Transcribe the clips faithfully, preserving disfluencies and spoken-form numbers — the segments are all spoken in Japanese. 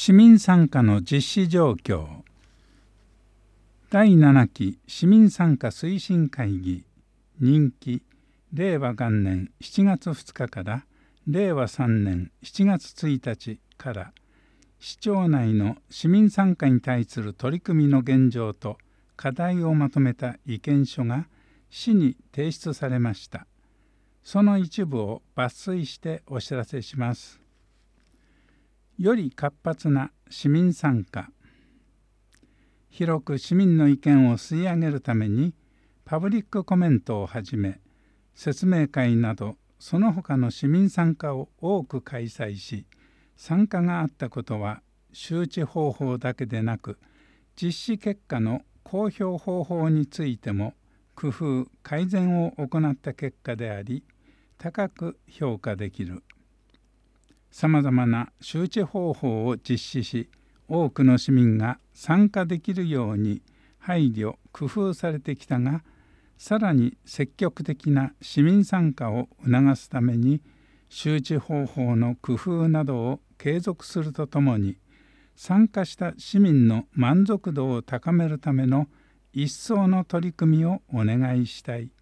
市民参加の実施状況。だいななき市民参加推進会議任期れいわがんねんしちがつふつかかられいわさんねんしちがつついたちから市町内の市民参加に対する取り組みの現状と課題をまとめた意見書が市に提出されました。その一部を抜粋してお知らせします。より活発な市民参加。広く市民の意見を吸い上げるためにパブリックコメントをはじめ説明会などその他の市民参加を多く開催し、参加があったことは周知方法だけでなく実施結果の公表方法についても工夫改善を行った結果であり高く評価できる。さまざまな周知方法を実施し多くの市民が参加できるように配慮工夫されてきたが、さらに積極的な市民参加を促すために周知方法の工夫などを継続するとともに参加した市民の満足度を高めるための一層の取り組みをお願いしたい。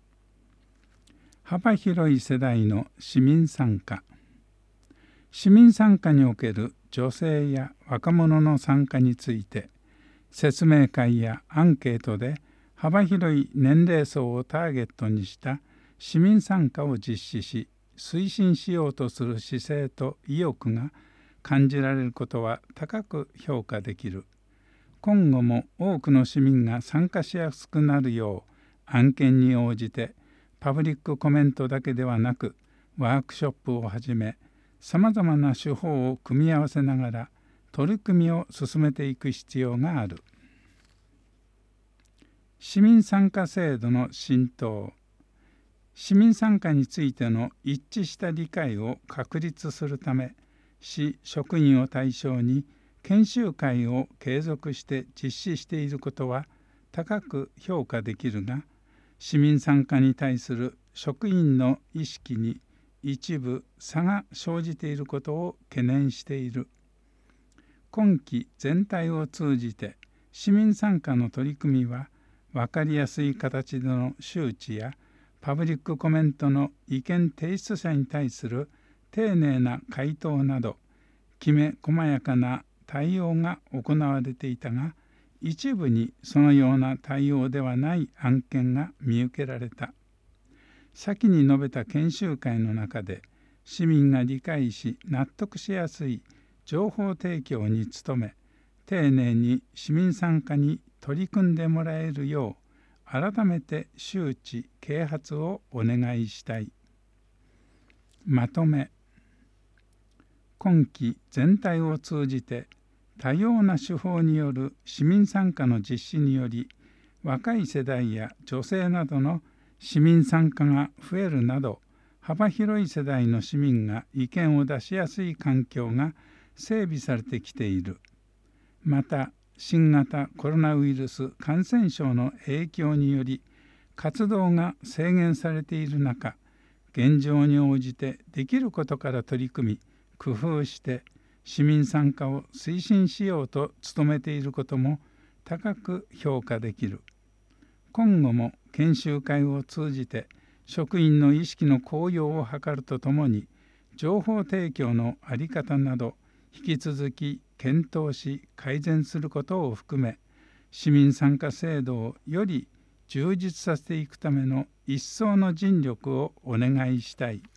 幅広い世代の市民参加。市民参加における女性や若者の参加について説明会やアンケートで幅広い年齢層をターゲットにした市民参加を実施し推進しようとする姿勢と意欲が感じられることは高く評価できる。今後も多くの市民が参加しやすくなるよう案件に応じてパブリックコメントだけではなくワークショップをはじめさまざまな手法を組み合わせながら取り組みを進めていく必要がある。市民参加制度の浸透。市民参加についての一致した理解を確立するため市職員を対象に研修会を継続して実施していることは高く評価できるが、市民参加に対する職員の意識に一部差が生じていることを懸念している。今期全体を通じて市民参加の取り組みは分かりやすい形での周知やパブリックコメントの意見提出者に対する丁寧な回答などきめ細やかな対応が行われていたが、一部にそのような対応ではない案件が見受けられた。先に述べた研修会の中で市民が理解し納得しやすい情報提供に努め、丁寧に市民参加に取り組んでもらえるよう改めて周知啓発をお願いしたい。まとめ。今期全体を通じて多様な手法による市民参加の実施により若い世代や女性などの市民参加が増えるなど幅広い世代の市民が意見を出しやすい環境が整備されてきている。また新型コロナウイルス感染症の影響により活動が制限されている中、現状に応じてできることから取り組み工夫して市民参加を推進しようと努めていることも高く評価できる。今後も研修会を通じて職員の意識の高揚を図るとともに情報提供の在り方など引き続き検討し改善することを含め市民参加制度をより充実させていくための一層の尽力をお願いしたい。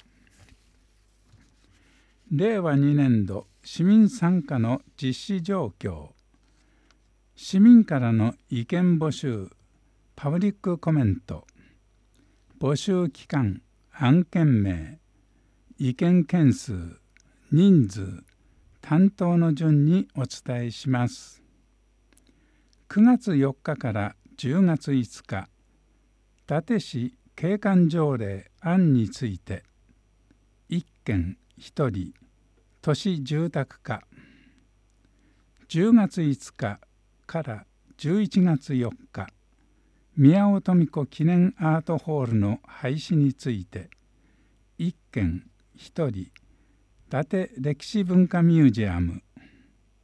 れいわにねんど市民参加の実施状況。市民からの意見募集パブリックコメント、募集期間、案件名、意見件数、人数、担当の順にお伝えします。くがつよっかからじゅうがついつか、伊達市景観条例案について、いっけんひとり、都市住宅課。じゅうがついつかからじゅういちがつよっか、宮尾登美子記念アートホールの廃止について、いっけんひとり、伊達歴史文化ミュージアム。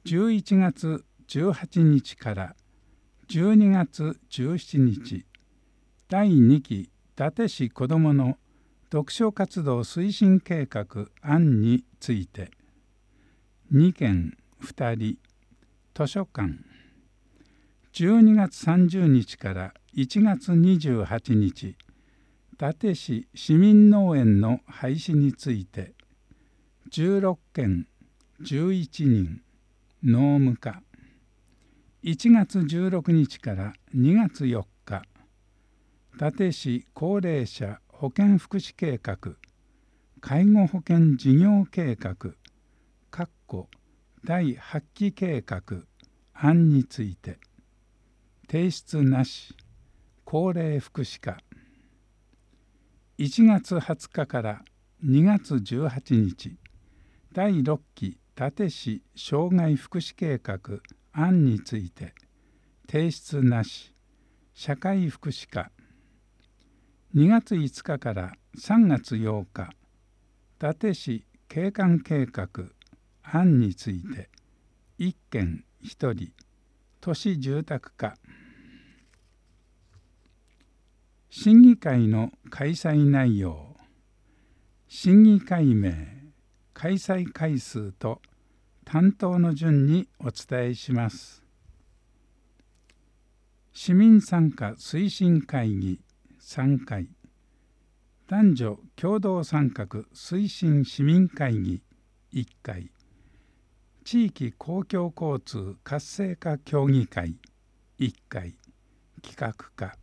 じゅういちがつじゅうはちにちからじゅうにがつじゅうしちにち、だいにき伊達市子どもの読書活動推進計画案について、にけんふたり図書館、じゅうにがつさんじゅうにちからいちがつにじゅうはちにち、伊達市市民農園の廃止について、じゅうろっけんじゅういちにん農務課、いちがつじゅうろくにちからにがつよっか、伊達市高齢者保健福祉計画、介護保険事業計画だいはっき計画案について、提出なし、高齢福祉課、いちがつはつかからにがつじゅうはちにち、だいろっき伊達市障害福祉計画案について、提出なし、社会福祉課、にがついつかからさんがつようか、伊達市景観計画案について、いっけんひとり都市住宅課。審議会の開催内容、審議会名、開催回数と担当の順にお伝えします。市民参加推進会議さんかい、男女共同参画推進市民会議いっかい、地域公共交通活性化協議会いっかい、企画課、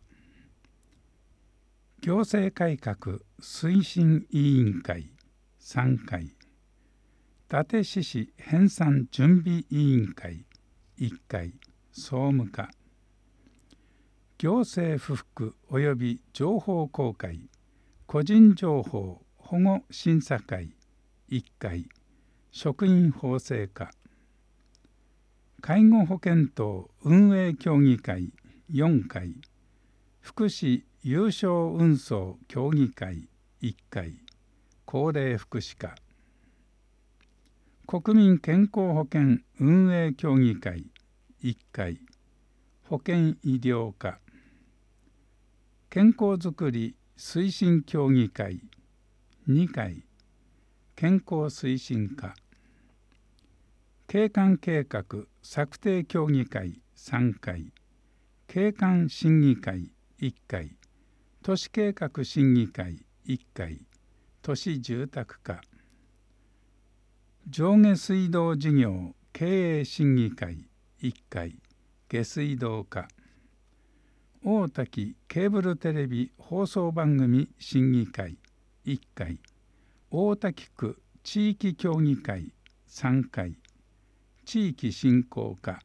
行政改革推進委員会さんかい、伊達市市編纂準備委員会いっかい、総務課、行政不服及び情報公開個人情報保護審査会いっかい、職員法制課、介護保険等運営協議会よんかい、福祉有償運送協議会いっかい、高齢福祉課、国民健康保険運営協議会いっかい、保健医療課、健康づくり推進協議会にかい、健康推進課、景観計画策定協議会さんかい、景観審議会いっかい、都市計画審議会いっかい、都市住宅課、上下水道事業経営審議会いっかい、下水道課、大滝ケーブルテレビ放送番組審議会いっかい、大滝区地域協議会さんかい、地域振興課、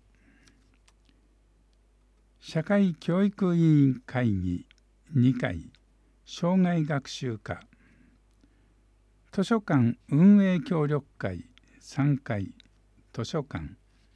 社会教育委員会議にかい、障害学習課、図書館運営協力会さんかい、図書館、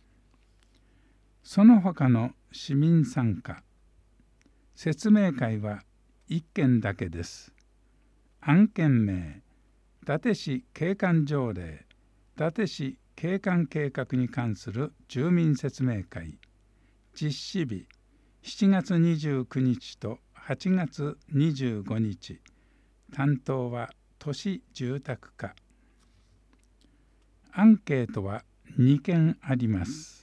その他の市民参加、説明会はいっけんだけです。案件名、伊達市景観条例、伊達市景観計画に関する住民説明会、実施日しちがつにじゅうくにちとはちがつにじゅうごにち、担当は都市住宅課。アンケートはにけんあります。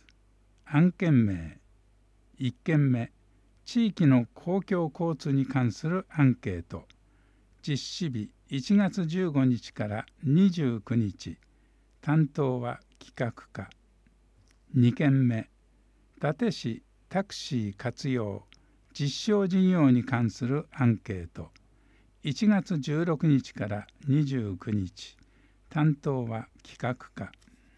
案件名、いっけんめ、地域の公共交通に関するアンケート、実施日いちがつじゅうごにちからにじゅうくにち、担当は企画課。にけんめ、伊達市タクシー活用実証事業に関するアンケート、いちがつじゅうろくにちからにじゅうくにち、担当は企画課。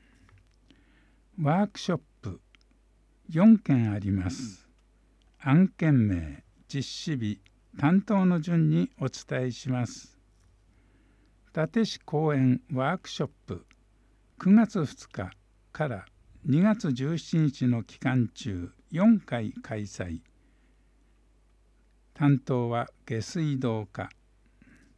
ワークショップよんけんあります。案件名、実施日、担当の順にお伝えします。伊達市公園ワークショップくがつふつかからにがつじゅうしちにちの期間中よんかい開催。担当は下水道課。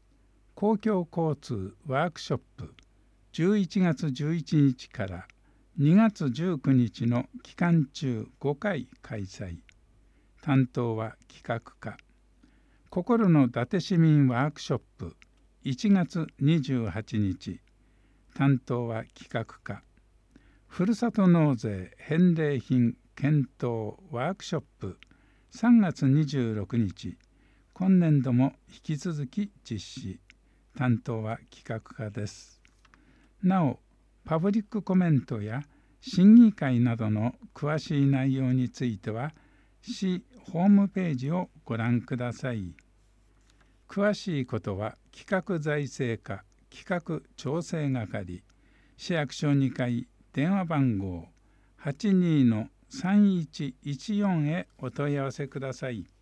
公共交通ワークショップじゅういちがつじゅういちにちからにがつじゅうくにちの期間中ごかい開催。担当は企画課。心の伊達市民ワークショップいちがつにじゅうはちにち。担当は企画課。ふるさと納税返礼品検討ワークショップさんがつにじゅうろくにち。今年度も引き続き実施。担当は企画課です。なお、パブリックコメントや審議会などの詳しい内容については、市ホームページをご覧ください。詳しいことは企画財政課企画調整係市役所にかい電話番号 はちにーのさんいちいちよん へお問い合わせください。